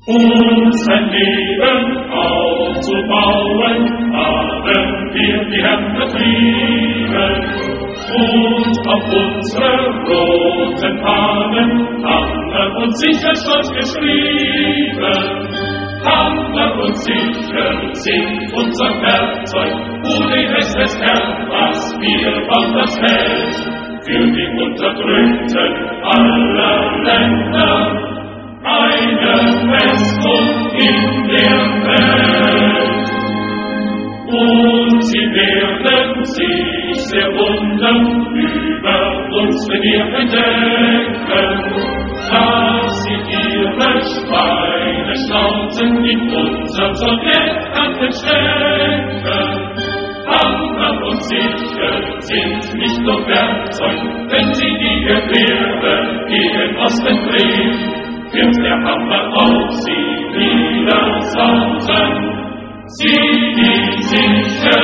Uns ein Leben aufzubauen, haben wir die Herren betrieben. Und auf unsere roten Fahnen haben wir uns sicher stolz geschrieben. Hammer und sicher sind unser Werkzeug, UdSSR, was wir auf das Feld für die Unterdrückten aller Länder. Eine Festung in der Welt. Und sie werden sich sehr wundern über uns, wenn wir entdecken, dass sie ihre Schweineschnauzen in unserem Sowjetkanten stecken. Hammer und sicher sind nicht nur Werkzeug, wenn sie die Gewehre gegen Osten drehen. Wird der Hammer auf sie wieder sausen, sie, die sicher